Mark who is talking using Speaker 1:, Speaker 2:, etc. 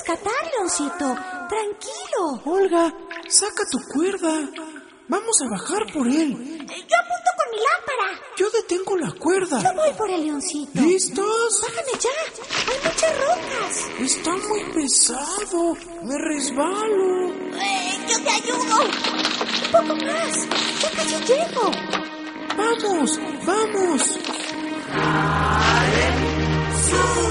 Speaker 1: rescatar, Leoncito. Tranquilo.
Speaker 2: Olga, saca tu cuerda. Vamos a bajar por él.
Speaker 1: Yo apunto con mi lámpara.
Speaker 2: Yo detengo la cuerda.
Speaker 1: Yo voy por el Leoncito.
Speaker 2: ¿Listos?
Speaker 1: Bájame ya. Hay muchas rocas.
Speaker 2: Está muy pesado. Me resbalo.
Speaker 1: Yo te ayudo. Un poco más. Ya casi llego.
Speaker 2: ¡Vamos! ¡Vamos!
Speaker 1: ¡Sube!